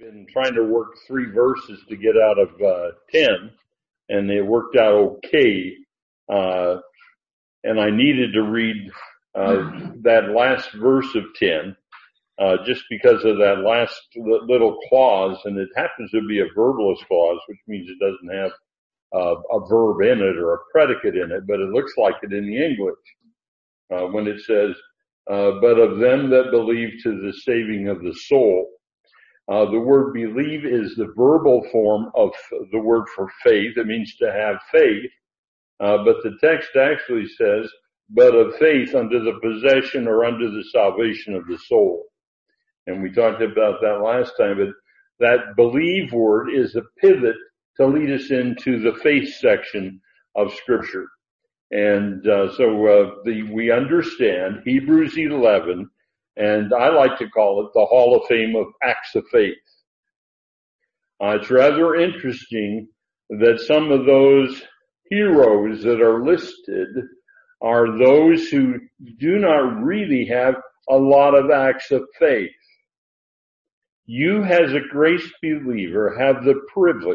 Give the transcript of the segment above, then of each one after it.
been trying to work 3 verses to get out of 10, and it worked out okay. And I needed to read that last verse of 10 just because of that last little clause, and it happens to be a verbless clause, which means it doesn't have a verb in it or a predicate in it, but it looks like it in the English when it says, but of them that believe to the saving of the soul. The word believe is the verbal form of the word for faith. It means to have faith. But the text actually says, but of faith unto the possession or unto the salvation of the soul. And we talked about that last time, but that believe word is a pivot to lead us into the faith section of Scripture. And we understand Hebrews 11, and I like to call it the Hall of Fame of Acts of Faith. It's rather interesting that some of those heroes that are listed are those who do not really have a lot of acts of faith. You, as a grace believer, have the privilege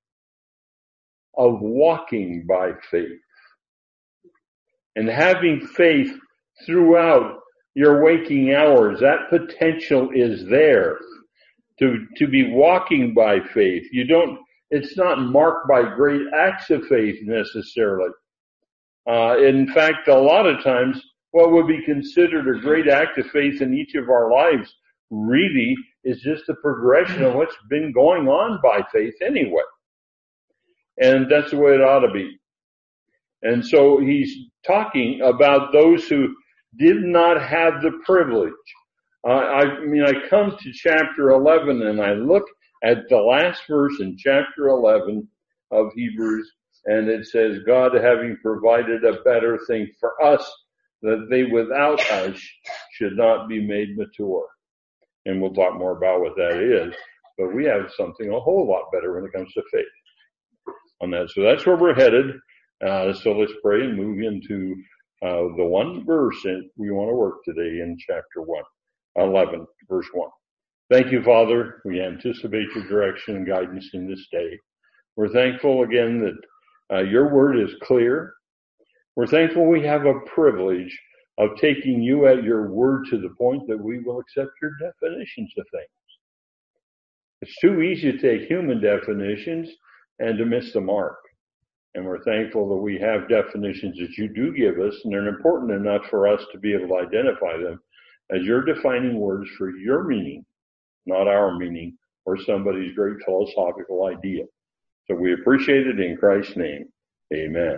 of walking by faith and having faith throughout your waking hours. That potential is there to be walking by faith. It's not marked by great acts of faith necessarily. In fact, a lot of times what would be considered a great act of faith in each of our lives really is just a progression of what's been going on by faith anyway. And that's the way it ought to be. And so he's talking about those who did not have the privilege. I come to chapter 11 and I look at the last verse in chapter 11 of Hebrews, and it says, God having provided a better thing for us, that they without us should not be made mature. And we'll talk more about what that is, but we have something a whole lot better when it comes to faith on that. So that's where we're headed. So let's pray and move into the one verse that we want to work today in chapter 11, verse 1. Thank you, Father. We anticipate your direction and guidance in this day. We're thankful again that your word is clear. We're thankful we have a privilege of taking you at your word to the point that we will accept your definitions of things. It's too easy to take human definitions and to miss the mark. And we're thankful that we have definitions that you do give us, and they're important enough for us to be able to identify them as your defining words for your meaning, not our meaning or somebody's great philosophical idea. So we appreciate it in Christ's name. Amen.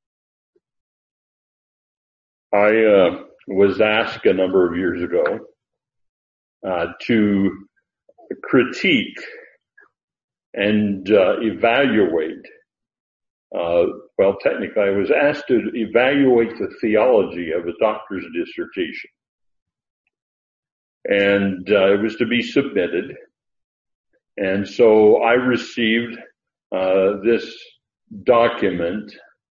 I was asked a number of years ago to critique and evaluate. Technically, I was asked to evaluate the theology of a doctor's dissertation. And it was to be submitted. And so I received this document.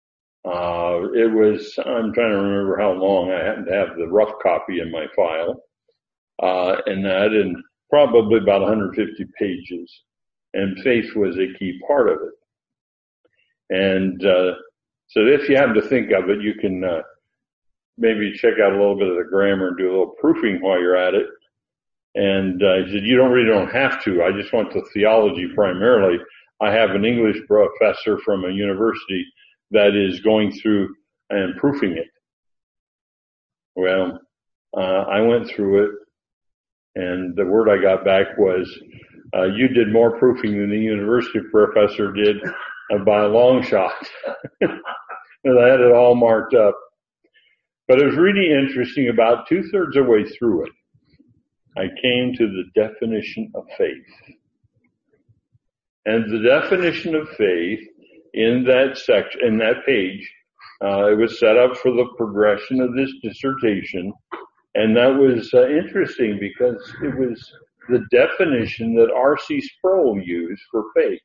I'm trying to remember how long. I happen to have the rough copy in my file. And probably about 150 pages. And faith was a key part of it. And so if you happen to think of it, you can maybe check out a little bit of the grammar and do a little proofing while you're at it. And I said, you really don't have to. I just want the theology primarily. I have an English professor from a university that is going through and proofing it. Well, I went through it, and the word I got back was, you did more proofing than the university professor did by a long shot. And I had it all marked up. But it was really interesting. About 2/3 of the way through it, I came to the definition of faith. And the definition of faith in that section, in that page, it was set up for the progression of this dissertation. And that was interesting because it was the definition that R.C. Sproul used for faith.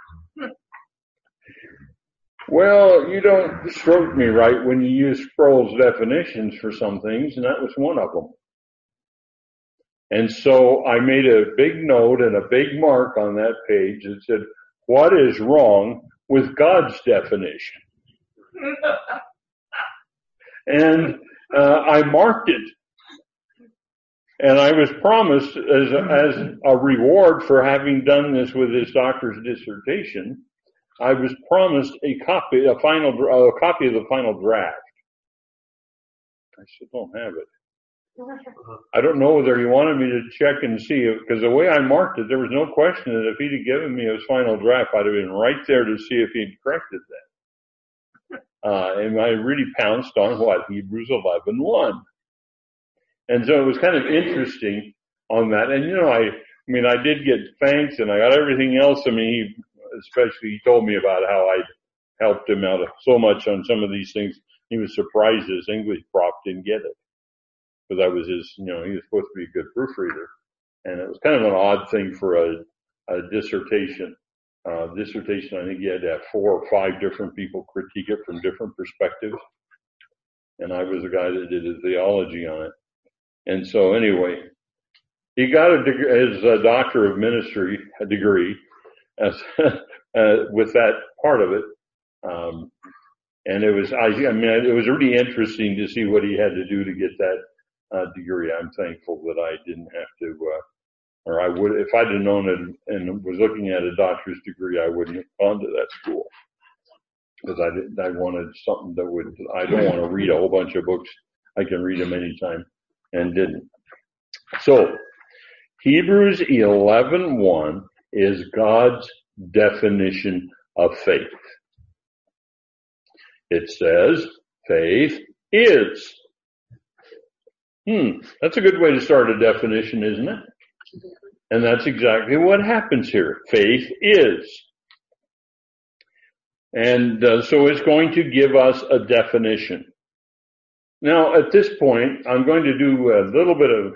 Well, you don't stroke me right when you use Sproul's definitions for some things, and that was one of them. And so I made a big note and a big mark on that page that said, what is wrong with God's definition? And I marked it. And I was promised as a reward for having done this with his doctor's dissertation, I was promised a copy of the final draft. I still don't have it. I don't know whether he wanted me to check and see it, because the way I marked it, there was no question that if he'd have given me his final draft, I'd have been right there to see if he'd corrected that. And I really pounced on Hebrews 11:1. And so it was kind of interesting on that. And I did get thanks and I got everything else. He told me about how I'd helped him out so much on some of these things. He was surprised his English prof didn't get it. Because I was he was supposed to be a good proofreader. And it was kind of an odd thing for a dissertation. I think you had to have 4 or 5 different people critique it from different perspectives. And I was the guy that did his theology on it. And so anyway, he got his doctor of ministry degree with that part of it. And it was really interesting to see what he had to do to get that degree. I'm thankful that I didn't have to, or I would, if I'd have known it and was looking at a doctor's degree, I wouldn't have gone to that school. Because I wanted something that I don't want to read a whole bunch of books. I can read them anytime. And didn't. So, Hebrews 11:1 is God's definition of faith. It says, faith is. That's a good way to start a definition, isn't it? And that's exactly what happens here. Faith is. And so it's going to give us a definition. Now, at this point, I'm going to do a little bit of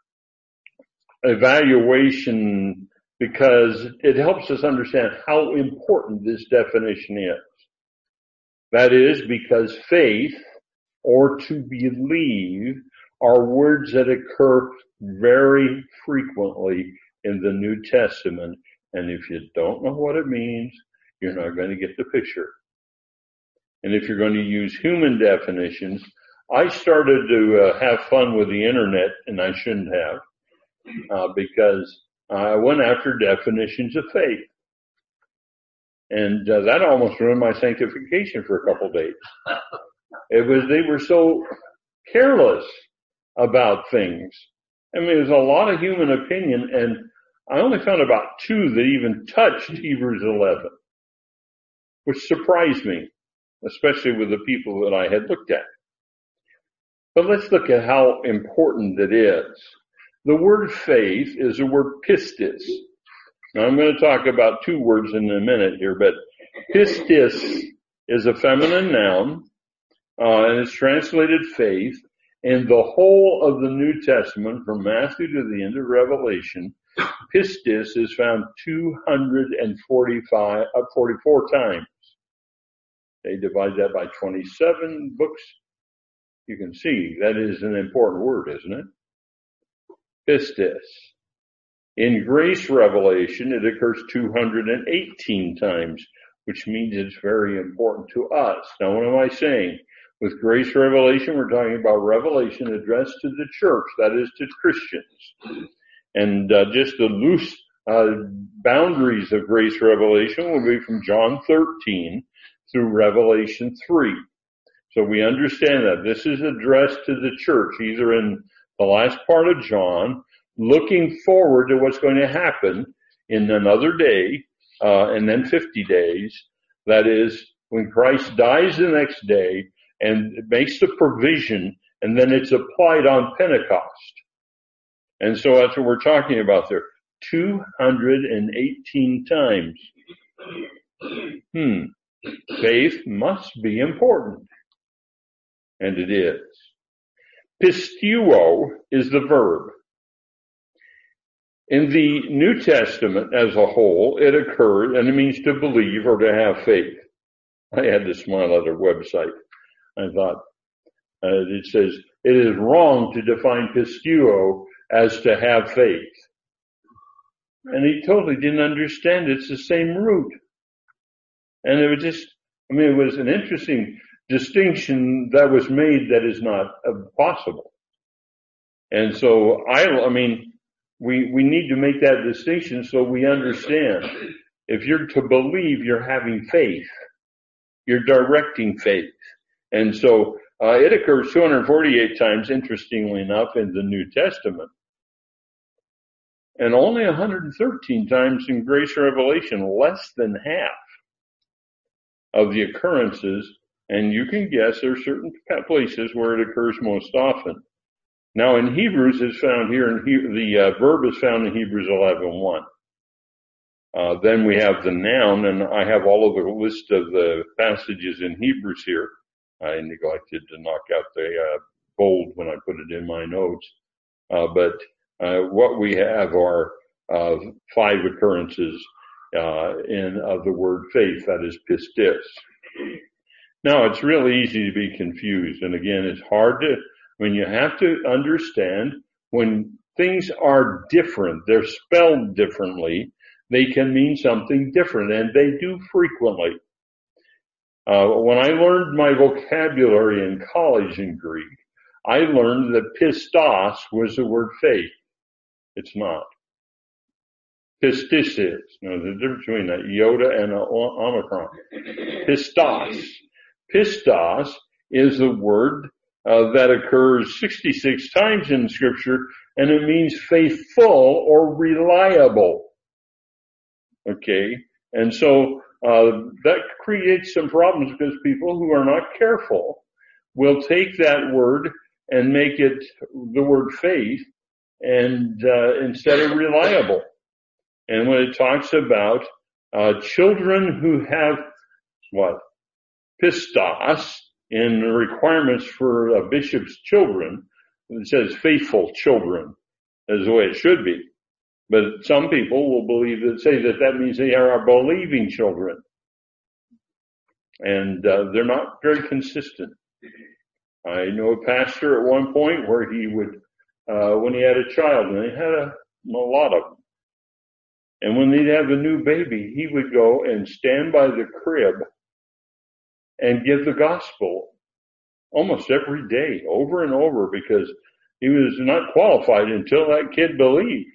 evaluation because it helps us understand how important this definition is. That is because faith or to believe are words that occur very frequently in the New Testament. And if you don't know what it means, you're not going to get the picture. And if you're going to use human definitions, I started to have fun with the internet, and I shouldn't have, because I went after definitions of faith. And that almost ruined my sanctification for a couple of days. They were so careless about things. There's a lot of human opinion, and I only found about 2 that even touched Hebrews 11, which surprised me, especially with the people that I had looked at. But let's look at how important it is. The word faith is the word pistis. Now I'm going to talk about 2 words in a minute here, but pistis is a feminine noun, and it's translated faith. And the whole of the New Testament, from Matthew to the end of Revelation, pistis is found 244 times. They divide that by 27 books. You can see that is an important word, isn't it? Pistis. In grace revelation, it occurs 218 times, which means it's very important to us. Now, what am I saying? With grace revelation, we're talking about revelation addressed to the church, that is to Christians. And just the loose boundaries of grace revelation will be from John 13 through Revelation 3. So we understand that this is addressed to the church, either in the last part of John, looking forward to what's going to happen in another day, and then 50 days. That is, when Christ dies the next day and makes the provision, and then it's applied on Pentecost. And so that's what we're talking about there. 218 times. Faith must be important. And it is. Pisteuo is the verb. In the New Testament as a whole, it occurs, and it means to believe or to have faith. I had to smile at their website. I thought, it says, it is wrong to define pisteuo as to have faith. And he totally didn't understand it's the same root. And it was it was an interesting distinction that was made that is not possible. And so we need to make that distinction so we understand. If you're to believe, you're having faith. You're directing faith. And so it occurs 248 times, interestingly enough, in the New Testament. And only 113 times in Grace Revelation, less than half of the occurrences. And you can guess there are certain places where it occurs most often. Now in Hebrews, it's found here, the verb is found in Hebrews 11:1. Then we have the noun, and I have all of the list of the passages in Hebrews here. I neglected to knock out the bold when I put it in my notes. But what we have are 5 occurrences of the word faith, that is pistis. Now, it's really easy to be confused. And again, it's hard you have to understand when things are different, they're spelled differently, they can mean something different, and they do frequently. When I learned my vocabulary in college in Greek, I learned that pistos was the word faith. It's not. Pistis is. There's a difference between that iota and an omicron. Pistos. Pistos is the word that occurs 66 times in Scripture, and it means faithful or reliable. Okay? And so that creates some problems because people who are not careful will take that word and make it the word faith and instead of reliable. And when it talks about children who have pistos in the requirements for a bishop's children, it says faithful children is the way it should be. But some people will say that means they are believing children. And they're not very consistent. I know a pastor at one point where he would, when he had a child, and they had a lot of them, and when they'd have a new baby, he would go and stand by the crib and give the gospel almost every day, over and over, because he was not qualified until that kid believed.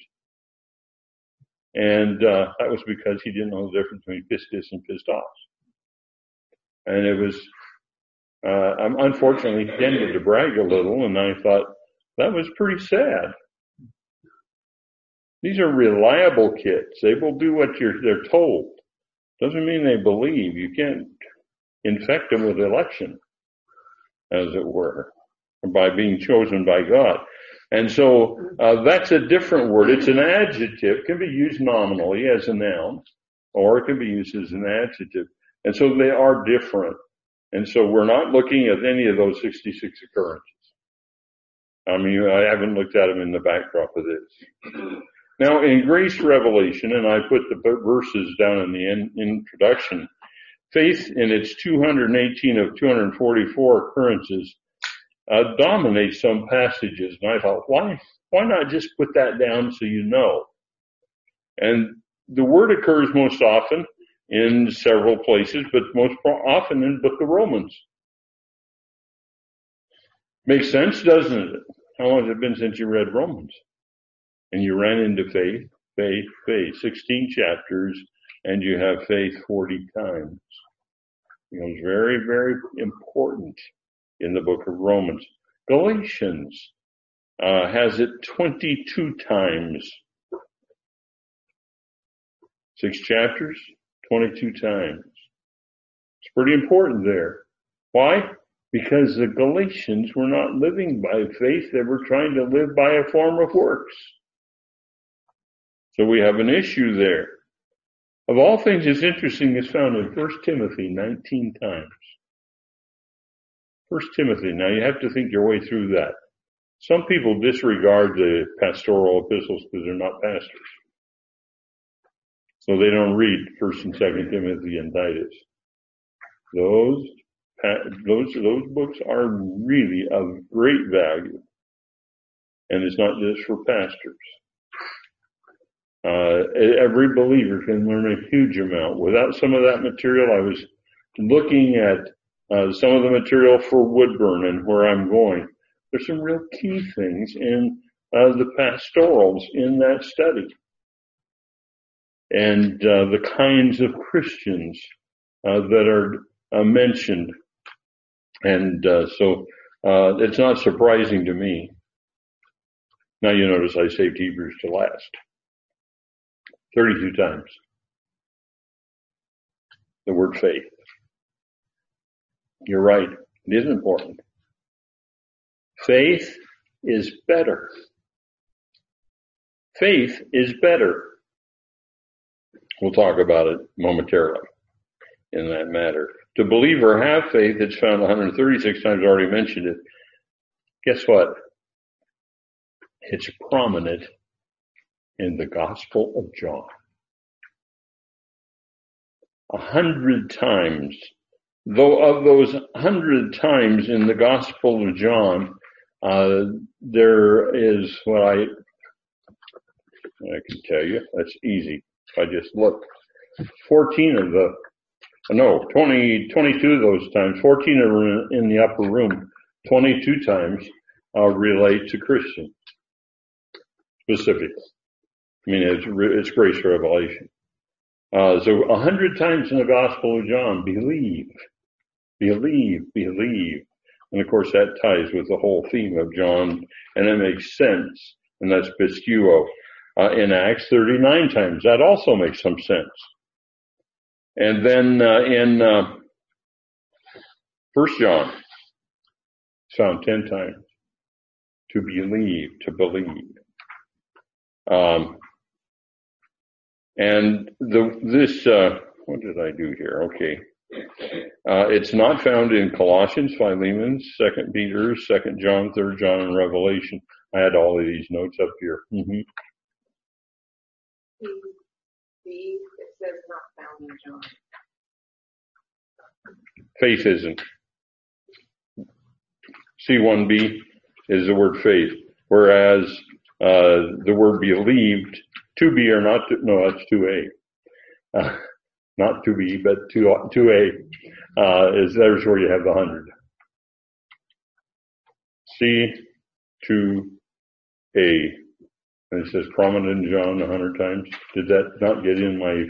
And that was because he didn't know the difference between pistis and pistos. And it was, unfortunately, he tended to brag a little, and I thought, that was pretty sad. These are reliable kids. They will do what they're told. Doesn't mean they believe. You can't infect them with election, as it were, by being chosen by God. And so that's a different word. It's an adjective. It can be used nominally as a noun, or it can be used as an adjective. And so they are different. And so we're not looking at any of those 66 occurrences. I haven't looked at them in the backdrop of this. Now, in Grace Revelation, and I put the verses down in the introduction, faith in its 218 of 244 occurrences dominates some passages. And I thought, why not just put that down so you know? And the word occurs most often in several places, but most often in the book of Romans. Makes sense, doesn't it? How long has it been since you read Romans? And you ran into faith, faith, faith. 16 chapters, and you have faith 40 times. It's very, very important in the book of Romans. Galatians has it 22 times. 6 chapters, 22 times. It's pretty important there. Why? Because the Galatians were not living by faith. They were trying to live by a form of works. So we have an issue there. Of all things, it's interesting, it's found in 1 Timothy 19 times. 1 Timothy. Now you have to think your way through that. Some people disregard the pastoral epistles because they're not pastors. So they don't read 1 and 2 Timothy and Titus. Those books are really of great value. And it's not just for pastors. Every believer can learn a huge amount. Without some of that material, I was looking at some of the material for Woodburn and where I'm going. There's some real key things in the pastorals in that study. And the kinds of Christians that are mentioned. And so it's not surprising to me. Now you notice I saved Hebrews to last. 32 times. The word faith. You're right. It is important. Faith is better. Faith is better. We'll talk about it momentarily in that matter. To believe or have faith, it's found 136 times, already mentioned it. Guess what? It's prominent in the Gospel of John. 100 times. Though of those 100 times in the Gospel of John, there is what I can tell you. That's easy. If I just look. 22 of those times, 14 are in the upper room, 22 times relate to Christian specifically. I mean, it's grace revelation. So 100 times in the Gospel of John, believe. And of course that ties with the whole theme of John, and it makes sense. And that's pistuo. In Acts 39 times, that also makes some sense. And then in 1 John, it's found 10 times. To believe. And what did I do here? Okay. It's not found in Colossians, Philemon, 2 Peter, 2 John, 3 John, and Revelation. I had all of these notes up here. Mm-hmm. It says not found in John. Faith isn't. C1b is the word faith, whereas the word believed, to be or not to, no, that's 2a. Not to be, but 2a there's where you have the 100. C2a. And it says prominent in John 100 times. Did that not get in my...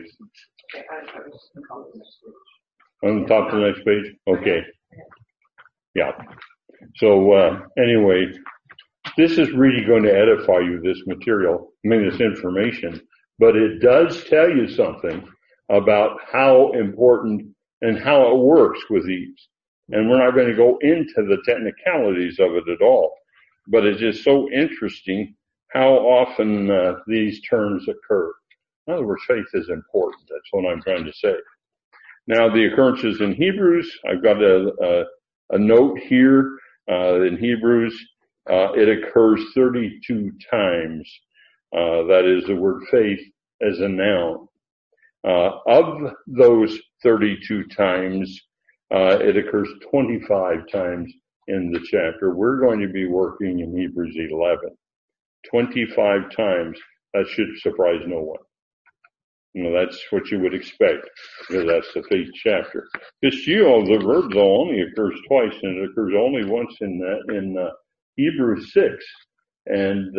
On the top of the next page? Okay. Yeah. So, anyway, this is really going to edify you, this material. I mean, this information. But it does tell you something about how important and how it works with these. And we're not going to go into the technicalities of it at all. But it's just so interesting how often these terms occur. In other words, faith is important. That's what I'm trying to say. Now, the occurrences in Hebrews, I've got a note here in Hebrews. It occurs 32 times. That is the word faith as a noun. Of those 32 times, it occurs 25 times in the chapter. We're going to be working in Hebrews 11. 25 times. That should surprise no one. You know, that's what you would expect, because that's the faith chapter. Pistuo, the verb though, only occurs twice, and it occurs only once in Hebrews 6. And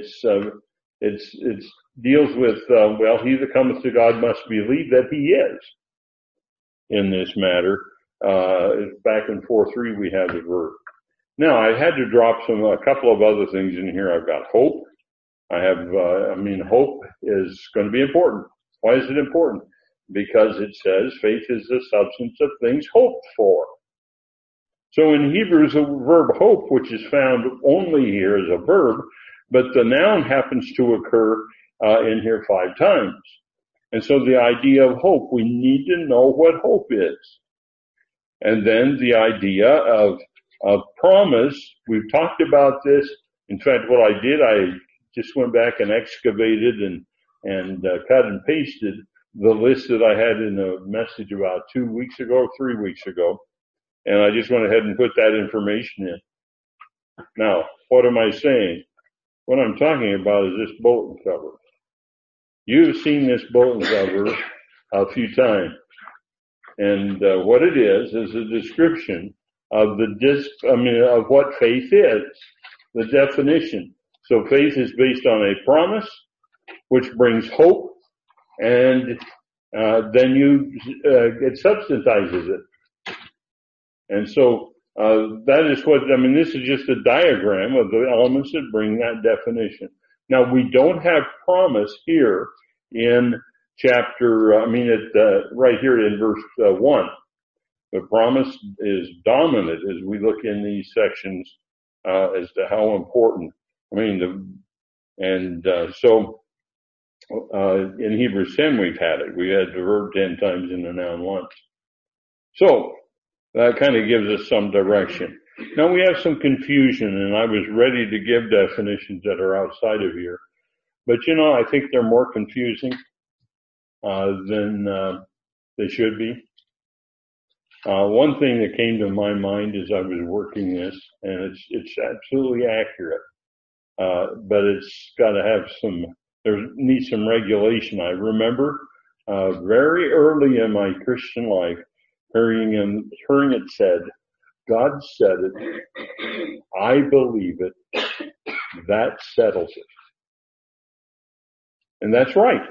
it deals with he that cometh to God must believe that he is in this matter. Back in 4:3 we have the verb. Now, I had to drop a couple of other things in here. I've got hope. Hope is going to be important. Why is it important? Because it says faith is the substance of things hoped for. So in Hebrews, the verb hope, which is found only here as a verb, but the noun happens to occur in here 5 times. And so the idea of hope, we need to know what hope is. And then the idea of promise, we've talked about this. In fact, what I did, I just went back and excavated and cut and pasted the list that I had in a message about 3 weeks ago. And I just went ahead and put that information in. Now, what am I saying? What I'm talking about is this bulletin cover. You've seen this bulletin cover a few times. And what it is a description of of what faith is, the definition. So faith is based on a promise, which brings hope, and then it substantizes it. And so that is this is just a diagram of the elements that bring that definition. Now, we don't have promise here in right here in verse 1. The promise is dominant as we look in these sections as to how important. So in Hebrews 10 we've had it. We had the verb 10 times and the noun once. So that kind of gives us some direction. Now we have some confusion, and I was ready to give definitions that are outside of here. But I think they're more confusing than they should be. One thing that came to my mind as I was working this, and it's absolutely accurate, but it's got to have needs some regulation. I remember very early in my Christian life hearing it said, God said it, I believe it, that settles it. And that's right.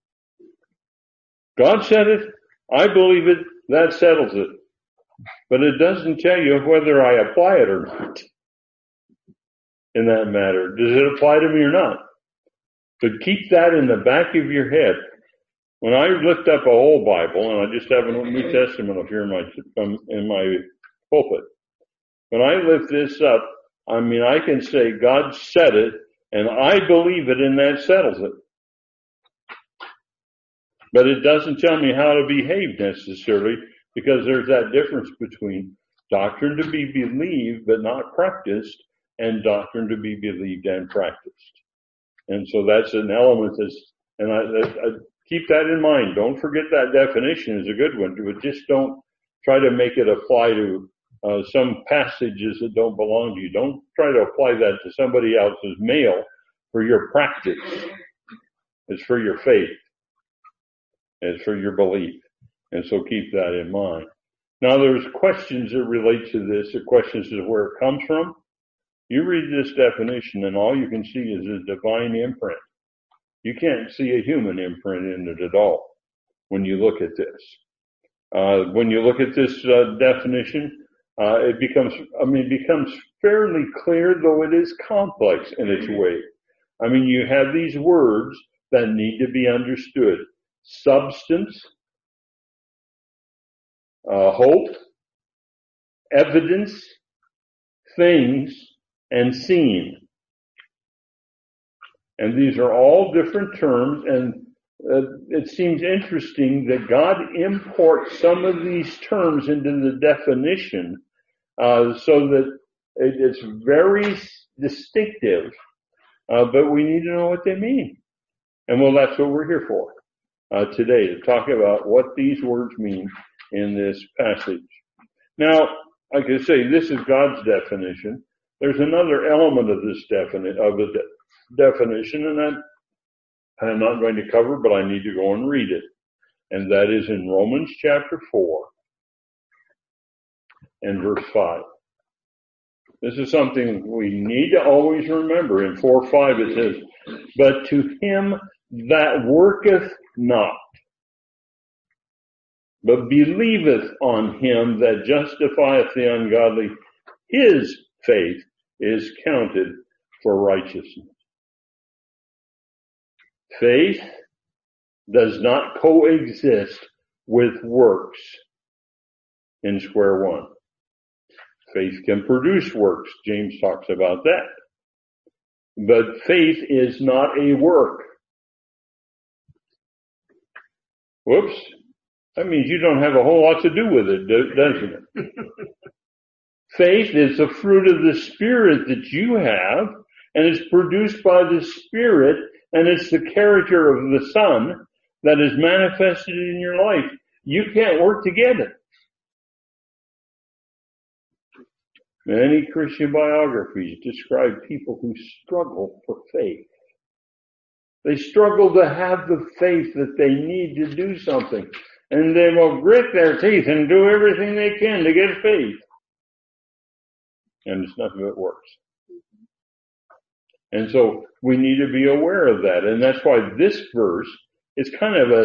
God said it, I believe it, that settles it. But it doesn't tell you whether I apply it or not in that matter. Does it apply to me or not? But keep that in the back of your head. When I looked up a whole Bible, and I just have a New Testament up here in my pulpit, when I lift this up, I can say God said it, and I believe it, and that settles it. But it doesn't tell me how to behave necessarily, because there's that difference between doctrine to be believed but not practiced, and doctrine to be believed and practiced. And so that's an element and I keep that in mind. Don't forget that definition is a good one, but just don't try to make it apply to some passages that don't belong to you. Don't try to apply that to somebody else's mail for your practice. It's for your faith. It's for your belief. And so keep that in mind. Now there's questions that relate to this. The questions is where it comes from. You read this definition and all you can see is a divine imprint. You can't see a human imprint in it at all when you look at this. When you look at this definition, it becomes fairly clear, though it is complex in its way. You have these words that need to be understood. Substance, hope, evidence, things, and seen. And these are all different terms, and it seems interesting that God imports some of these terms into the definition so that it's very distinctive, but we need to know what they mean. And that's what we're here for today, to talk about what these words mean in this passage. Now, like I say, this is God's definition. There's another element of this definition, and that I'm not going to cover, but I need to go and read it. And that is in Romans chapter 4 and verse 5. This is something we need to always remember. In 4:5 it says, but to him that worketh not, but believeth on him that justifieth the ungodly, his faith is counted for righteousness. Faith does not coexist with works in square one. Faith can produce works. James talks about that. But faith is not a work. Whoops. That means you don't have a whole lot to do with it, doesn't it? Faith is the fruit of the Spirit that you have, and it's produced by the Spirit, and it's the character of the Son that is manifested in your life. You can't work together. Many Christian biographies describe people who struggle for faith. They struggle to have the faith that they need to do something. And they will grit their teeth and do everything they can to get faith. And it's nothing but works. And so we need to be aware of that. And that's why this verse is kind of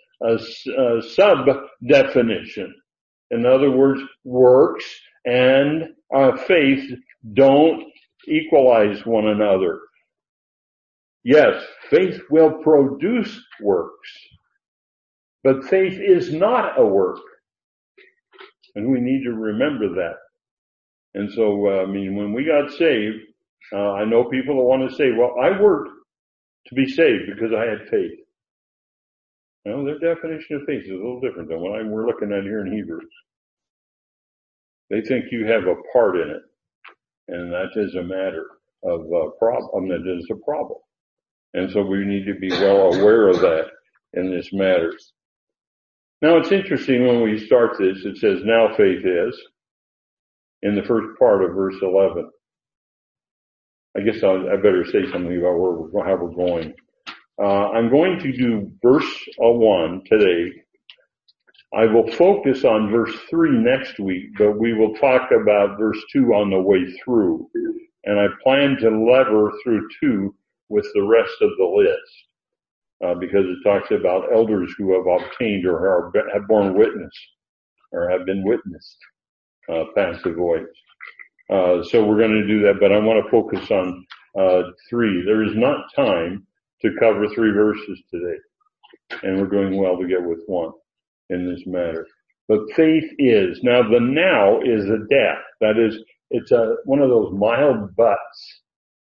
a sub-definition. In other words, works and faith don't equalize one another. Yes, faith will produce works, but faith is not a work. And we need to remember that. And so, when we got saved, I know people that want to say, well, I worked to be saved because I had faith. Well, their definition of faith is a little different than what we're looking at here in Hebrews. They think you have a part in it, and that is a matter of problem. That is a problem. And so we need to be well aware of that in this matter. Now, it's interesting when we start this, it says, now faith is, in the first part of verse 11. I guess I better say something about how we're going. I'm going to do verse 1 today. I will focus on verse 3 next week, but we will talk about verse 2 on the way through. And I plan to lever through 2 with the rest of the list, because it talks about elders who have obtained or have borne witness or have been witnessed, passive voice. So we're going to do that, but I want to focus on 3. There is not time to cover 3 verses today, and we're doing well to get with 1 in this matter. But faith is. Now the now is a death. That is, it's one of those mild buts.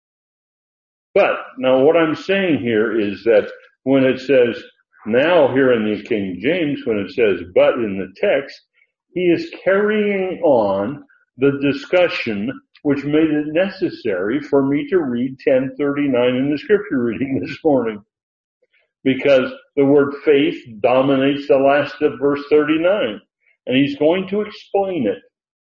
But now what I'm saying here is that when it says now here in the King James, when it says but in the text, he is carrying on the discussion which made it necessary for me to read 1039 in the scripture reading this morning. Because the word faith dominates the last of verse 39. And he's going to explain it.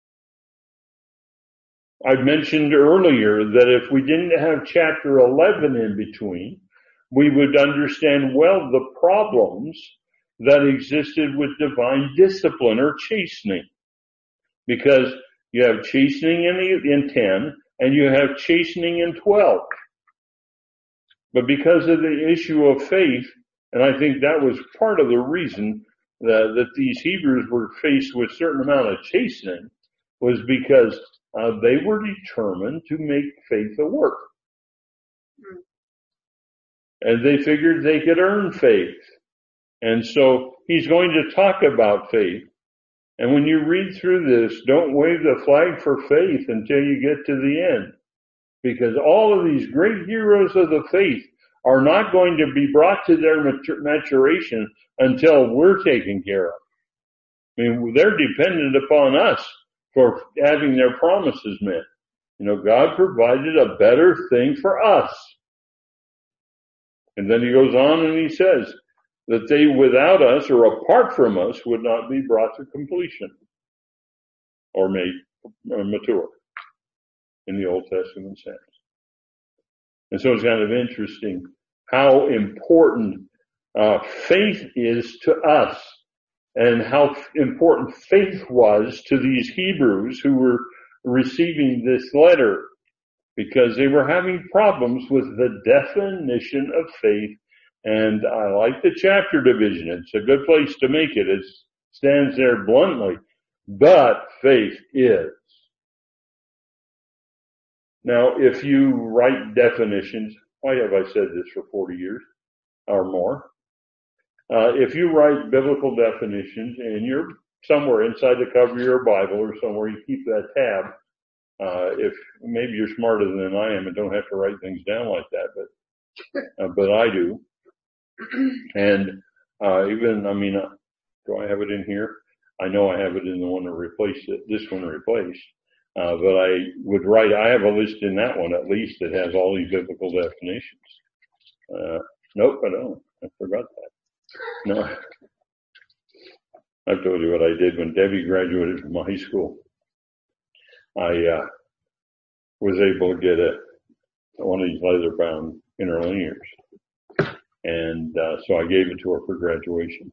I've mentioned earlier that if we didn't have chapter 11 in between, we would understand well the problems that existed with divine discipline or chastening. Because you have chastening in 10 and you have chastening in 12. But because of the issue of faith, and I think that was part of the reason that these Hebrews were faced with a certain amount of chastening, was because they were determined to make faith a work. And they figured they could earn faith. And so he's going to talk about faith. And when you read through this, don't wave the flag for faith until you get to the end. Because all of these great heroes of the faith are not going to be brought to their maturation until we're taken care of. I mean, they're dependent upon us for having their promises met. You know, God provided a better thing for us. And then he goes on and he says that they without us or apart from us would not be brought to completion or made mature in the Old Testament sense. And so it's kind of interesting how important faith is to us and how important faith was to these Hebrews who were receiving this letter, because they were having problems with the definition of faith. And I like the chapter division. It's a good place to make it. It stands there bluntly. But faith is. Now, if you write definitions, why have I said this for 40 years or more? If you write biblical definitions and you're somewhere inside the cover of your Bible or somewhere you keep that tab, if maybe you're smarter than I am and don't have to write things down like that, but I do. And do I have it in here? I know I have it in the one that replaced it, this one replaced. But I would write, I have a list in that one at least that has all these biblical definitions. Nope, I don't. I forgot that. No. I've told you what I did when Debbie graduated from high school. I was able to get one of these leather-bound interlinears. And so I gave it to her for graduation.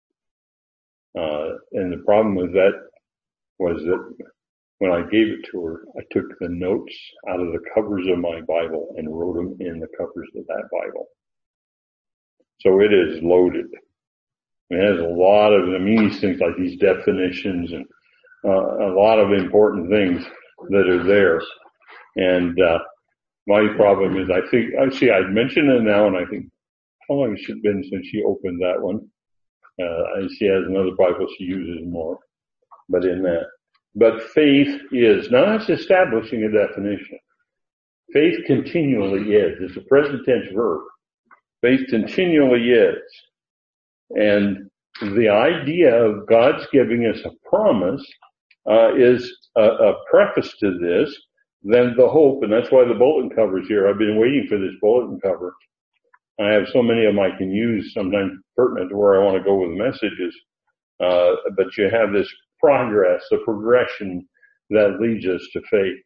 And the problem with that was that when I gave it to her, I took the notes out of the covers of my Bible and wrote them in the covers of that Bible. So it is loaded. It has a lot of, these things like these definitions and a lot of important things that are there. And my problem is I'd mentioned it now, and I think, how long has it been since she opened that one? She has another Bible she uses more, but in that. But faith is, now that's establishing a definition. Faith continually is. It's a present tense verb. Faith continually is. And the idea of God's giving us a promise is a preface to this, then the hope, and that's why the bulletin cover's here. I've been waiting for this bulletin cover. I have so many of them I can use, sometimes pertinent to where I want to go with messages. But you have this progress, the progression that leads us to faith.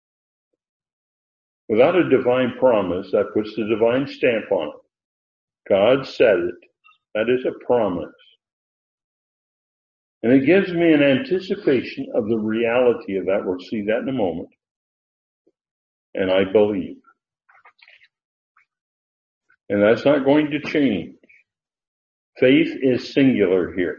Without a divine promise, that puts the divine stamp on it. God said it. That is a promise. And it gives me an anticipation of the reality of that. We'll see that in a moment. And I believe. And that's not going to change. Faith is singular here.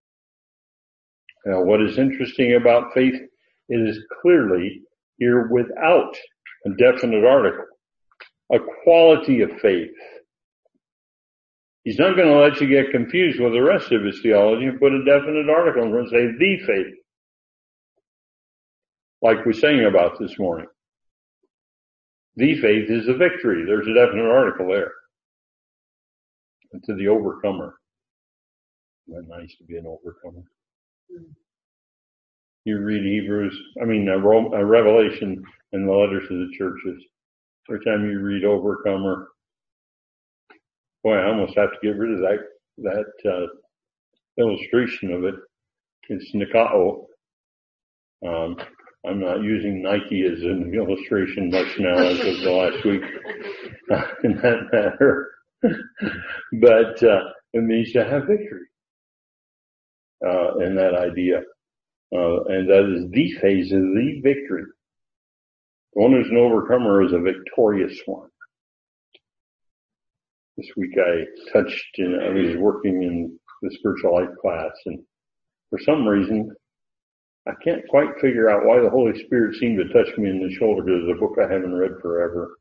Now, what is interesting about faith, it is clearly here without a definite article, a quality of faith. He's not going to let you get confused with the rest of his theology and put a definite article and say the faith, like we sang about this morning. The faith is the victory. There's a definite article there. And to the overcomer. Isn't that nice to be an overcomer? You read Revelation and the letters to the churches. Every time you read overcomer, boy, I almost have to get rid of that illustration of it. It's Nikao. I'm not using Nike as an illustration much now as of the last week in that matter. But it means to have victory in that idea. And that is the phase of the victory. The one who's an overcomer is a victorious one. This week I was working in the spiritual life class, and for some reason, I can't quite figure out why the Holy Spirit seemed to touch me in the shoulder, because it's a book I haven't read forever.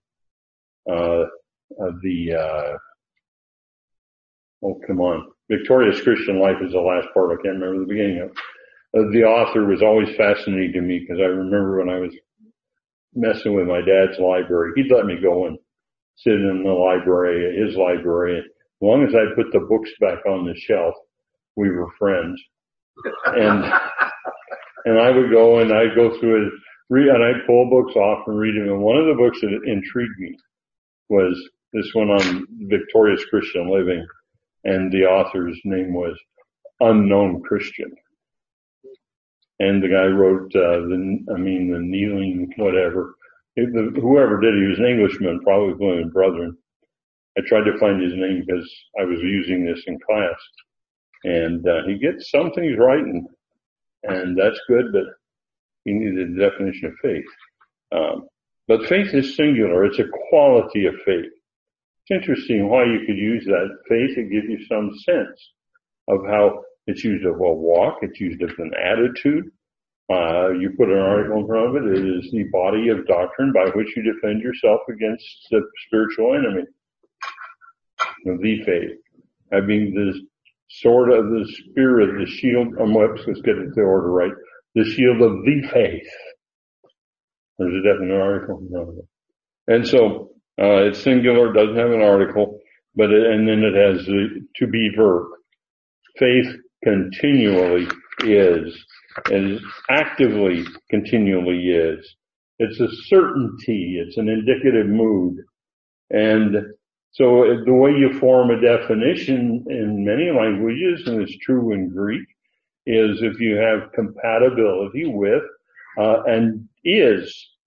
Victorious Christian Life is the last part. I can't remember the beginning of it. The author was always fascinating to me, because I remember when I was messing with my dad's library, he'd let me go and sit in the library, his library. As long as I put the books back on the shelf, we were friends. And I would go and I'd go through it, and I'd pull books off and read them. And one of the books that intrigued me was this one on Victorious Christian Living. And the author's name was Unknown Christian. And the guy wrote, the kneeling, whatever. Whoever did it, he was an Englishman, probably William Brethren. I tried to find his name because I was using this in class. And he gets some things right, and that's good, but he needed a definition of faith. But faith is singular. It's a quality of faith. It's interesting why you could use that faith. It gives you some sense of how it's used of a walk. It's used of an attitude. You put an article in front of it. It is the body of doctrine by which you defend yourself against the spiritual enemy. The faith. Having the sword of the Spirit, the shield, let's get it to order right. The shield of the faith. There's a definite article in front of it. And so, it's singular, doesn't have an article, and then it has the to be verb. Faith continually is, and actively continually is. It's a certainty. It's an indicative mood. And so the way you form a definition in many languages, and it's true in Greek, is if you have compatibility with, and is.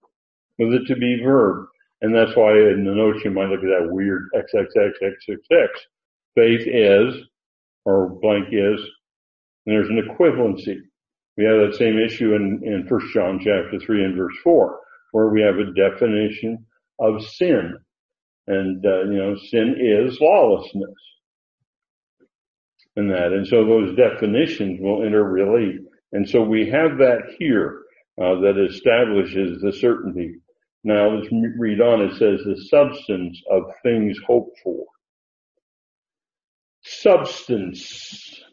with it to be verb. And that's why in the notes you might look at that weird XXX. Faith is, or blank is, and there's an equivalency. We have that same issue in 1 John chapter 3 and verse 4, where we have a definition of sin. And, sin is lawlessness. And so those definitions will interrelate. And so we have that here, that establishes the certainty. Now let's read on. It says the substance of things hoped for. Substance.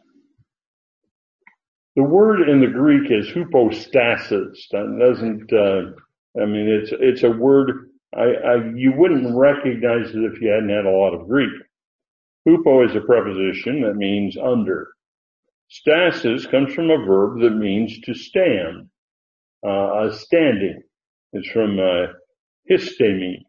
The word in the Greek is hypostasis. That doesn't, it's a word, you wouldn't recognize it if you hadn't had a lot of Greek. Hupo is a preposition that means under. Stasis comes from a verb that means to stand, standing. It's from histemi.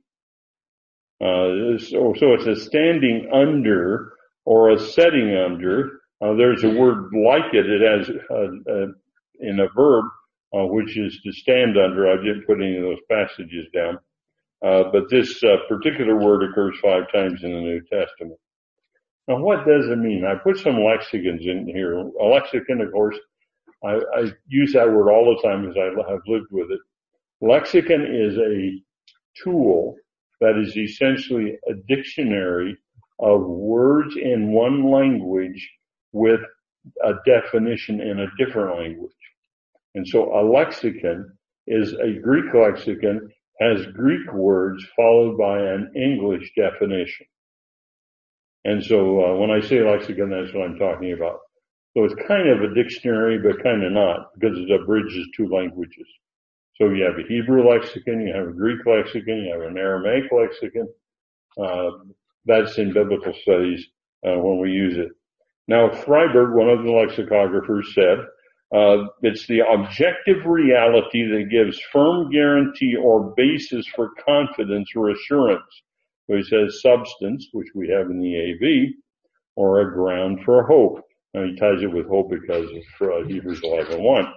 So it's a standing under or a setting under. There's a word like it. It has in a verb, which is to stand under. I didn't put any of those passages down. But this particular word occurs 5 times in the New Testament. Now, what does it mean? I put some lexicons in here. A lexicon, of course, I use that word all the time because I have lived with it. Lexicon is a tool that is essentially a dictionary of words in one language with a definition in a different language. And so a lexicon is a Greek lexicon, has Greek words followed by an English definition. And so when I say lexicon, that's what I'm talking about. So it's kind of a dictionary, but kind of not, because it abridges 2 languages. So you have a Hebrew lexicon, you have a Greek lexicon, you have an Aramaic lexicon. That's in biblical studies when we use it. Now, Freiberg, one of the lexicographers, said, it's the objective reality that gives firm guarantee or basis for confidence or assurance. So he says substance, which we have in the AV, or a ground for hope. Now he ties it with hope because of Hebrews 11:1.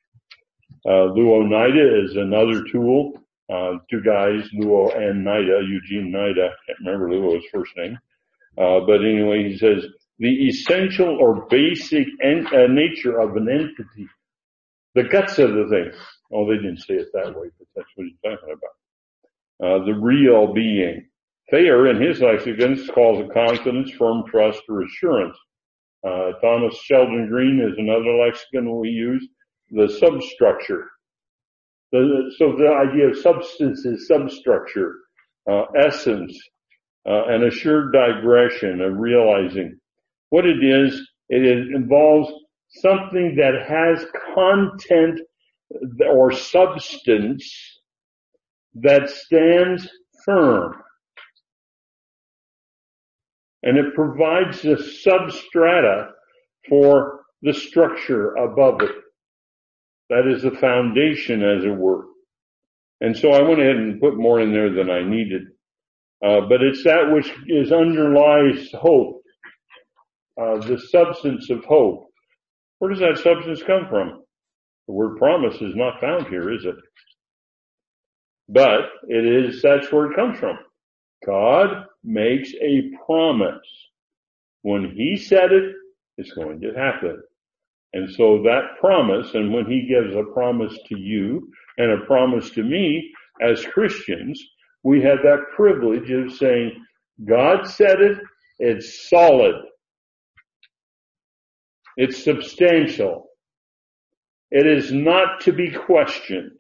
Luo-Nida is another tool. 2 guys, Luo and Nida, Eugene Nida. Can't remember Luo's first name. But anyway, he says the essential or basic nature of an entity, the guts of the thing. Oh, they didn't say it that way, but that's what he's talking about. The real being. Thayer, in his lexicons, calls it confidence, firm trust, or assurance. Thomas Sheldon Green is another lexicon we use. The substructure. So the idea of substance is substructure, essence, an assured digression of realizing. What it is, it involves something that has content or substance that stands firm. And it provides the substrata for the structure above it. That is the foundation, as it were. And so I went ahead and put more in there than I needed. But it's that which underlies hope. The substance of hope. Where does that substance come from? The word promise is not found here, is it? But that's where it comes from. God makes a promise. When He said it, it's going to happen. And so that promise, and when He gives a promise to you and a promise to me as Christians, we have that privilege of saying, God said it, it's solid. It's substantial. It is not to be questioned.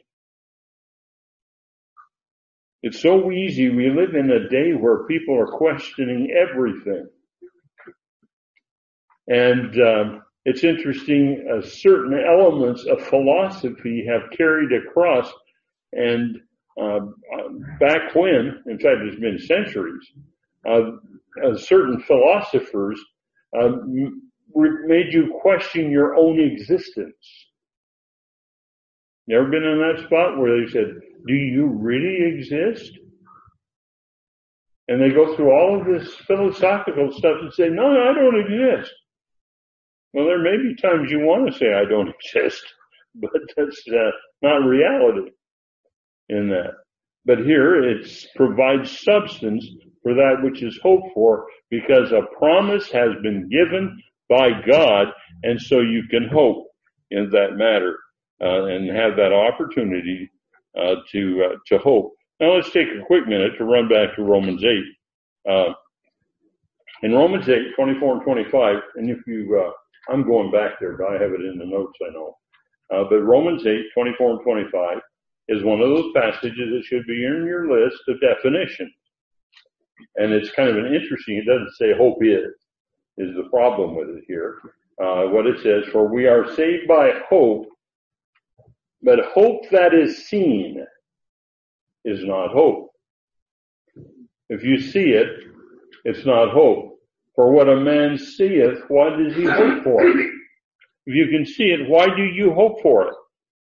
It's so easy. We live in a day where people are questioning everything. And it's interesting, certain elements of philosophy have carried across, and back when, in fact it's been centuries, certain philosophers made you question your own existence. You ever been in that spot where they said, do you really exist? And they go through all of this philosophical stuff and say, no, I don't exist. Well, there may be times you want to say I don't exist, but that's not reality in that. But here it provides substance for that which is hoped for, because a promise has been given by God, and so you can hope in that matter and have that opportunity to hope. Now let's take a quick minute to run back to Romans 8. In Romans 8, 24 and 25, and if you, I'm going back there, but I have it in the notes, I know. But Romans 8, 24 and 25 is one of those passages that should be in your list of definitions. And it's kind of an interesting, it doesn't say hope is the problem with it here. What it says, for we are saved by hope, but hope that is seen is not hope. If you see it, it's not hope. For what a man seeth, why does he hope for it? If you can see it, why do you hope for it?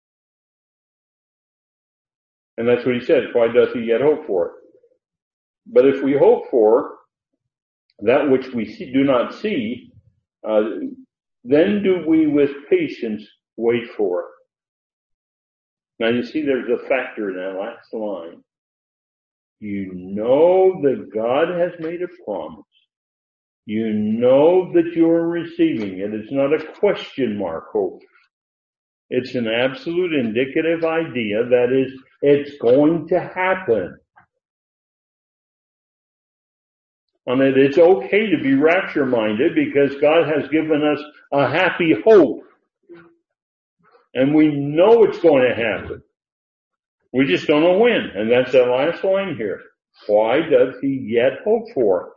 And that's what he said. Why doth he yet hope for it? But if we hope for that which we do not see, then do we with patience wait for it. Now you see there's a factor in that last line. You know that God has made a promise. You know that you are receiving it. It's not a question mark hope. It's an absolute indicative idea that is, it's going to happen. And that it's okay to be rapture minded because God has given us a happy hope. And we know it's going to happen. We just don't know when. And that's that last line here. Why does he yet hope for it?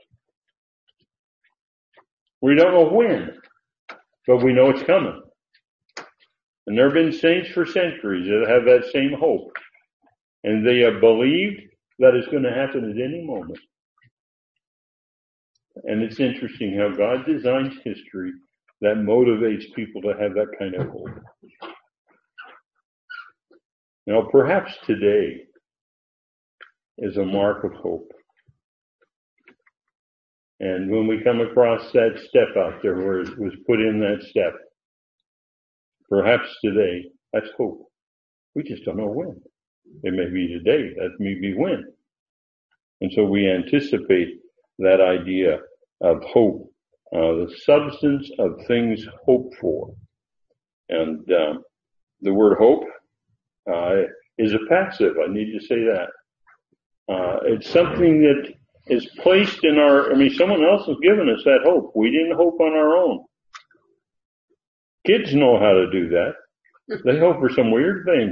We don't know when, but we know it's coming. And there have been saints for centuries that have that same hope. And they have believed that it's going to happen at any moment. And it's interesting how God designs history that motivates people to have that kind of hope. Now, perhaps today is a mark of hope. And when we come across that step out there where it was put in that step, perhaps today, that's hope. We just don't know when. It may be today, that may be when. And so we anticipate that idea of hope, the substance of things hoped for. And the word hope is a passive. I need to say that. It's something that is placed in someone else has given us that hope. We didn't hope on our own. Kids know how to do that. They hope for some weird things.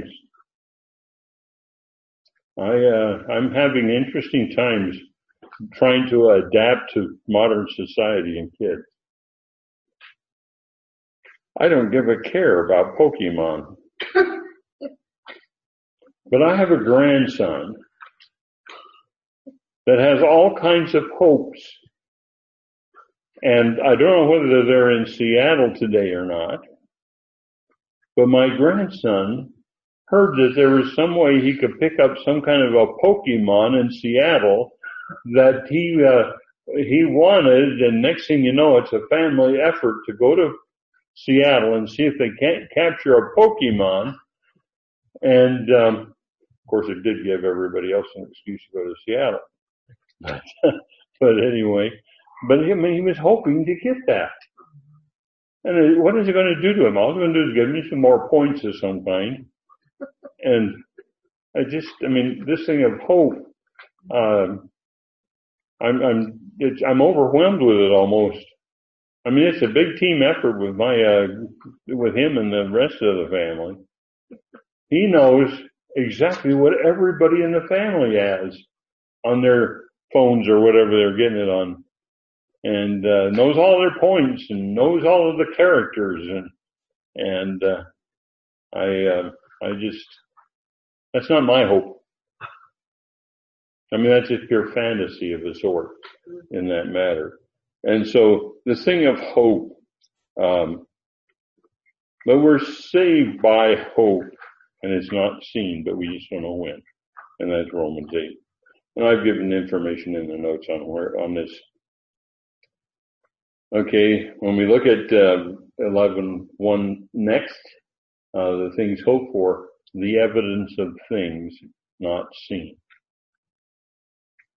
I'm having interesting times trying to adapt to modern society and kids. I don't give a care about Pokemon. But I have a grandson that has all kinds of hopes. And I don't know whether they're in Seattle today or not. But my grandson heard that there was some way he could pick up some kind of a Pokemon in Seattle that he wanted, and next thing you know, it's a family effort to go to Seattle and see if they can't capture a Pokemon. And of course, it did give everybody else an excuse to go to Seattle. But anyway, he was hoping to get that. And what is it going to do to him? All it's going to do is give me some more points of some kind. And this thing of hope, I'm overwhelmed with it almost. I mean, it's a big team effort with with him and the rest of the family. He knows exactly what everybody in the family has on their phones or whatever they're getting it on, and knows all their points and knows all of the characters, and that's not my hope. I mean, that's just pure fantasy of a sort in that matter. And so the thing of hope, but we're saved by hope, and it's not seen, but we just don't know when. And that's Romans 8. And I've given information in the notes on this. Okay, when we look at 11:1 next, the things hoped for, the evidence of things not seen.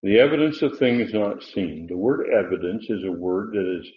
The evidence of things not seen. The word evidence is a word that is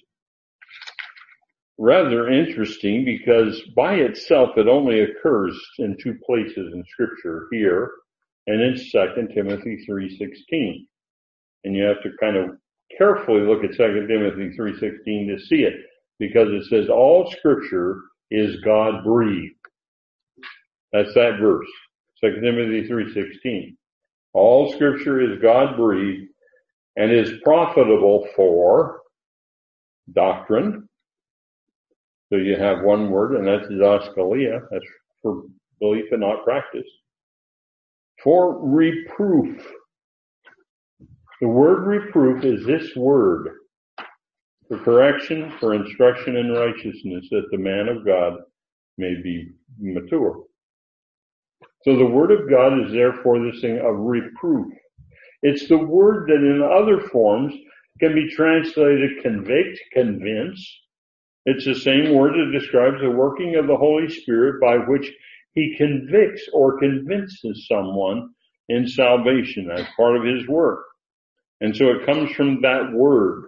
rather interesting because by itself it only occurs in two places in Scripture, here and in 2 Timothy 3:16. And you have to kind of carefully look at 2 Timothy 3:16 to see it, because it says all Scripture is God-breathed. That's that verse, 2 Timothy 3:16. All Scripture is God-breathed and is profitable for doctrine. So you have one word, and that's didaskalia. That's for belief and not practice. For reproof. The word reproof is this word. For correction, for instruction in righteousness, that the man of God may be mature. So the word of God is therefore this thing of reproof. It's the word that in other forms can be translated convict, convince. It's the same word that describes the working of the Holy Spirit by which he convicts or convinces someone in salvation. That's part of his work. And so it comes from that word.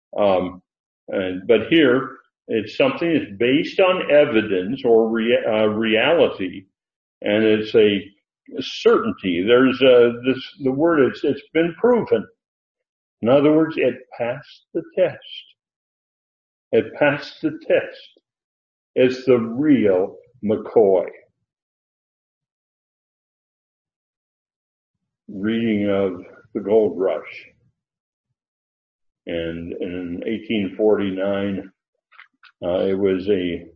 But here, it's something that's based on evidence or reality, and it's a certainty. There's the word, it's been proven. In other words, it passed the test. It passed the test. It's the real McCoy. Reading of the gold rush. And in 1849, it was a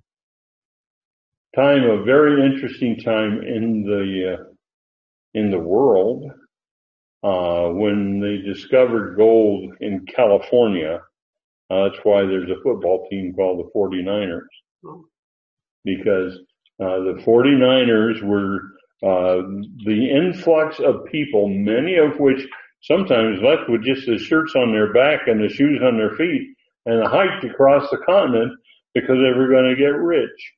very interesting time in the world, when they discovered gold in California. That's why there's a football team called the 49ers. Because, the 49ers were, the influx of people, many of which sometimes left with just the shirts on their back and the shoes on their feet, and hiked across the continent because they were going to get rich.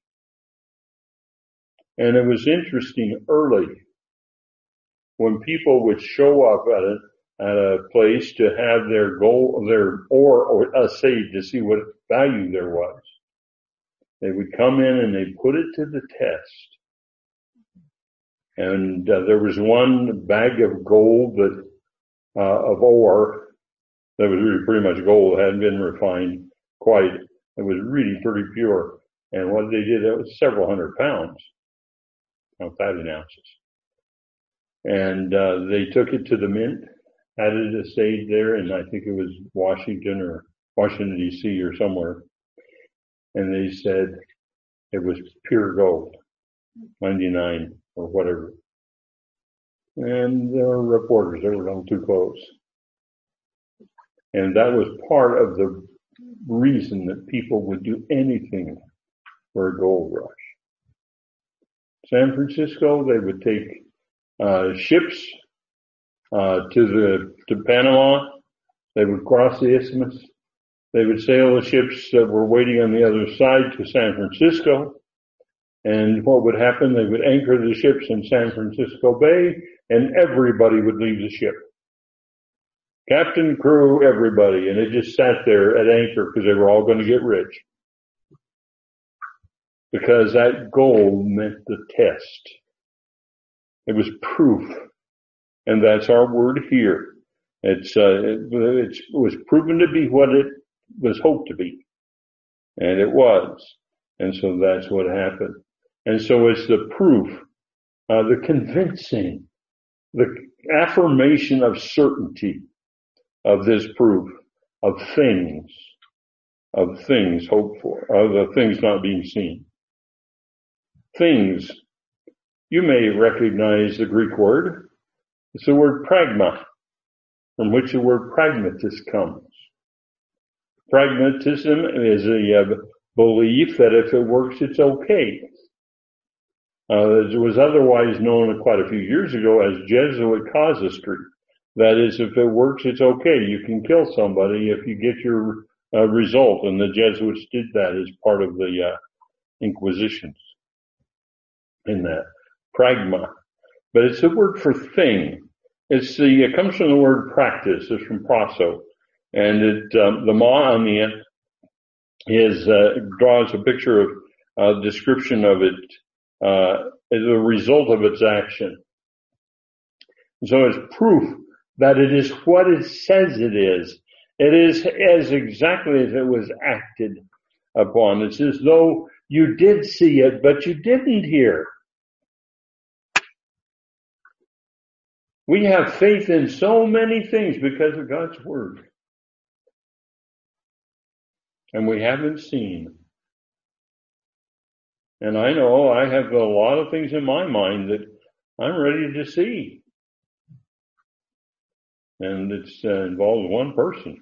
And it was interesting early when people would show up at a place to have their gold, their ore assayed to see what value there was. They would come in and they'd put it to the test. And there was one bag of gold that of ore that was really pretty much gold, hadn't been refined quite. It was really pretty pure. And what they did, it was several hundred pounds, 1,000 ounces. And they took it to the mint, had it assayed there, and I think it was Washington D.C. or somewhere. And they said it was pure gold, 99 or whatever. And there were reporters, they were a little too close. And that was part of the reason that people would do anything for a gold rush. San Francisco, they would take ships to Panama. They would cross the isthmus. They would sail the ships that were waiting on the other side to San Francisco. And what would happen, they would anchor the ships in San Francisco Bay, and everybody would leave the ship. Captain, crew, everybody. And it just sat there at anchor because they were all going to get rich. Because that gold meant the test. It was proof. And that's our word here. It was proven to be what it was hoped to be. And it was. And so that's what happened. And so it's the proof, the convincing, the affirmation of certainty of this proof of things hoped for, of the things not being seen. Things. You may recognize the Greek word. It's the word pragma, from which the word pragmatist comes. Pragmatism is a belief that if it works, it's okay. It was otherwise known quite a few years ago as Jesuit casuistry. That is, if it works, it's okay. You can kill somebody if you get your result, and the Jesuits did that as part of the Inquisitions in that. Pragma. But it's a word for thing. It comes from the word practice. It's from praso. And the ma on the end draws a picture of a description of it, as a result of its action. So it's proof that it is what it says it is. It is as exactly as it was acted upon. It's as though you did see it, but you didn't hear. We have faith in so many things because of God's Word. And we haven't seen. And I know I have a lot of things in my mind that I'm ready to see. And it's involves one person.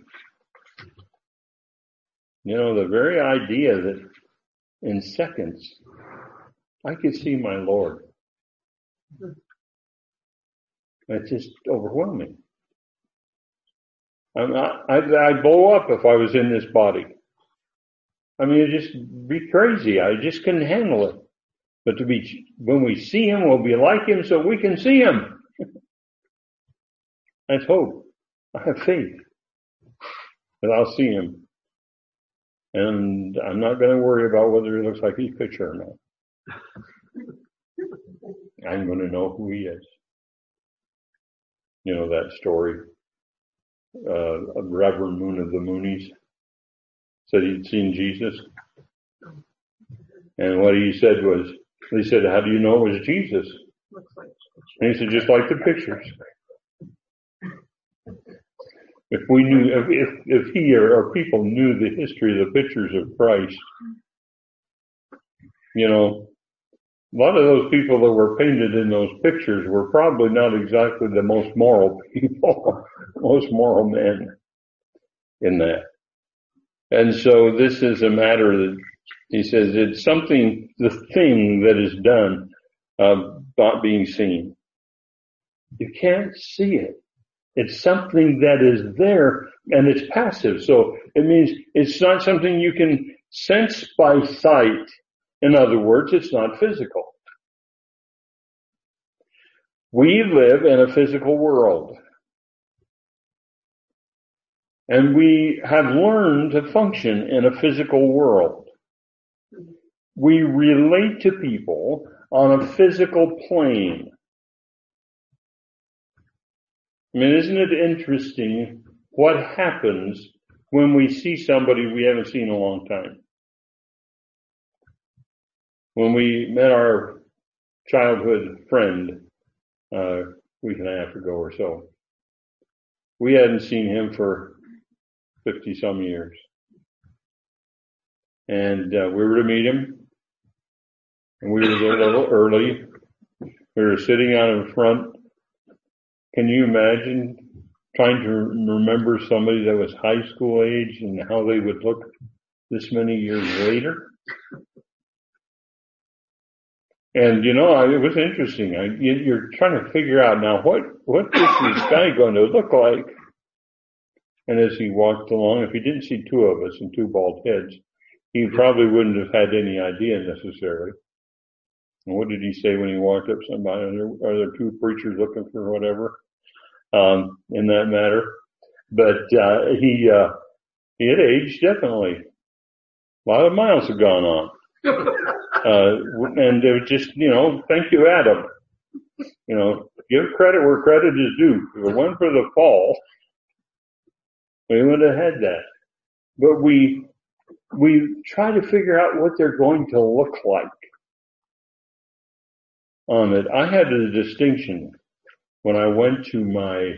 You know, the very idea that in seconds I could see my Lord. It's just overwhelming. I'd blow up if I was in this body. I mean, it'd just be crazy. I just couldn't handle it. But when we see Him, we'll be like Him so we can see Him. That's hope. I have faith that I'll see Him. And I'm not going to worry about whether He looks like His picture or not. I'm going to know who He is. You know that story, of Reverend Moon of the Moonies said he'd seen Jesus. And what he said was, they said, how do you know it was Jesus? And he said, just like the pictures. If we knew, if he or people knew the history of the pictures of Christ, you know, a lot of those people that were painted in those pictures were probably not exactly the most moral people, most moral men in that. And so this is a matter that he says it's something, the thing that is done, not being seen. You can't see it. It's something that is there and it's passive. So it means it's not something you can sense by sight. In other words, it's not physical. We live in a physical world. And we have learned to function in a physical world. We relate to people on a physical plane. I mean, isn't it interesting what happens when we see somebody we haven't seen in a long time? When we met our childhood friend a week and a half ago or so, we hadn't seen him for 50 some years. And we were to meet him, and we were there a little early. We were sitting out in front. Can you imagine trying to remember somebody that was high school age and how they would look this many years later? And you know, it was interesting. You're trying to figure out now what is this guy going to look like? And as he walked along, if he didn't see two of us and two bald heads, he probably wouldn't have had any idea necessarily. And what did he say when he walked up to somebody? Are there two preachers looking for whatever? In that matter. But, he had aged definitely. A lot of miles have gone on. And it was just, you know, thank you, Adam. You know, give credit where credit is due. If it went for the fall, we would have had that. But we try to figure out what they're going to look like on it. I had a distinction when I went to my,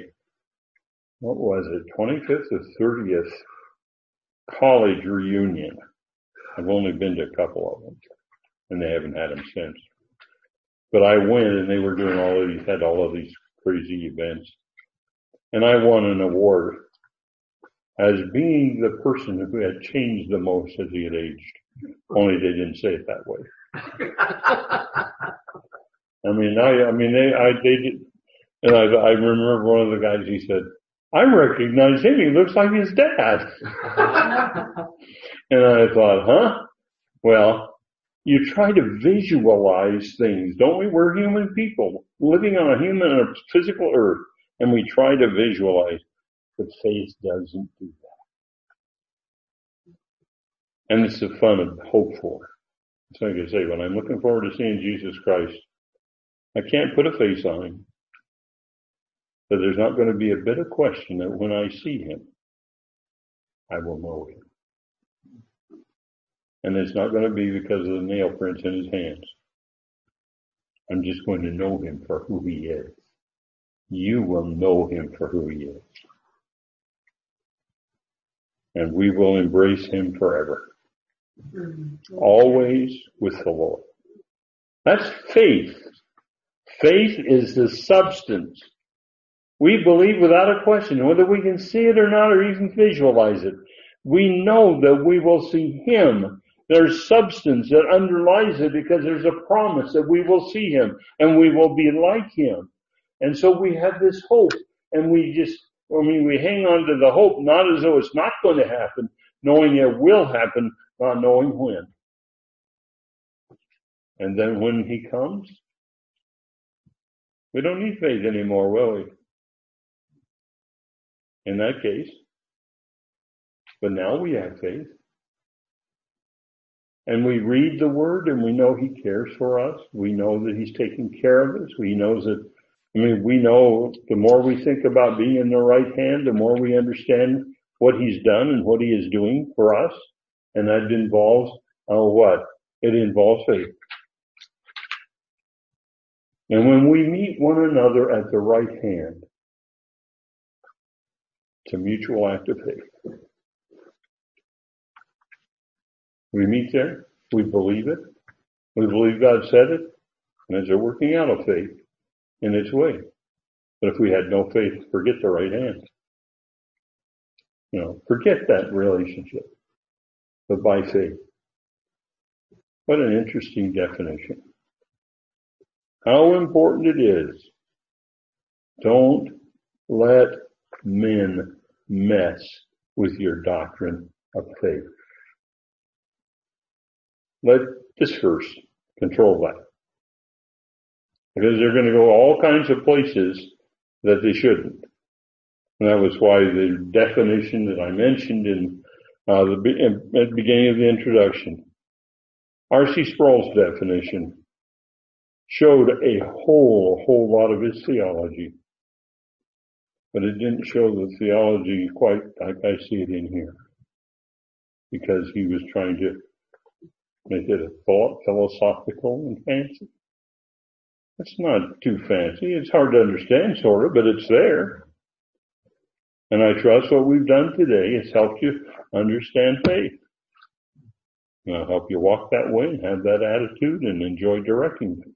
25th or 30th college reunion. I've only been to a couple of them, and they haven't had them since. But I went, and they were doing had all of these crazy events. And I won an award as being the person who had changed the most as he had aged. Only they didn't say it that way. They did. And I remember one of the guys, he said, I recognize him. He looks like his dad. And I thought, huh? Well, you try to visualize things, don't we? We're human people living on a physical earth. And we try to visualize, but faith doesn't do that. And it's the fun of hope for. It's like I say, when I'm looking forward to seeing Jesus Christ, I can't put a face on him. But there's not going to be a bit of question that when I see him, I will know him. And it's not going to be because of the nail prints in his hands. I'm just going to know him for who he is. You will know him for who he is. And we will embrace him forever. Always with the Lord. That's faith. Faith is the substance. We believe without a question, whether we can see it or not or even visualize it. We know that we will see him. There's substance that underlies it because there's a promise that we will see him and we will be like him. And so we have this hope, and we hang on to the hope not as though it's not going to happen, knowing it will happen, not knowing when. And then when he comes, we don't need faith anymore, will we? In that case. But now we have faith. And we read the word and we know he cares for us. We know that he's taking care of us. We know the more we think about being in the right hand, the more we understand what he's done and what he is doing for us. And that involves what? It involves faith. And when we meet one another at the right hand, it's a mutual act of faith. We meet there, we believe it, we believe God said it, and it's a working out of faith in its way. But if we had no faith, forget the right hand. Forget that relationship. But by faith. What an interesting definition. How important it is. Don't let men mess with your doctrine of faith. Let this verse control that. Because they're going to go all kinds of places that they shouldn't. And that was why the definition that I mentioned at the beginning of the introduction, R.C. Sproul's definition, showed a whole lot of his theology. But it didn't show the theology quite like I see it in here. Because he was trying to make it philosophical and fancy. It's not too fancy. It's hard to understand, sort of, but it's there. And I trust what we've done today has helped you understand faith. And I'll help you walk that way and have that attitude and enjoy directing them.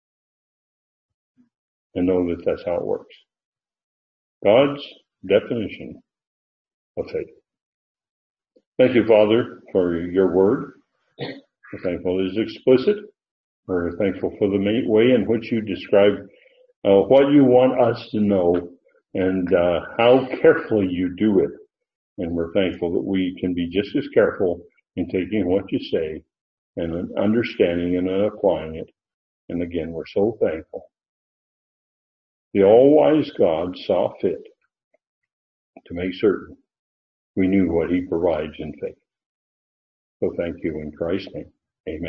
And know that that's how it works. God's definition of faith. Thank you, Father, for your word. We're thankful it is explicit. We're thankful for the way in which you describe what you want us to know and how carefully you do it. And we're thankful that we can be just as careful in taking what you say and understanding and applying it. And again, we're so thankful. The all-wise God saw fit to make certain we knew what he provides in faith. So thank you in Christ's name. Amen.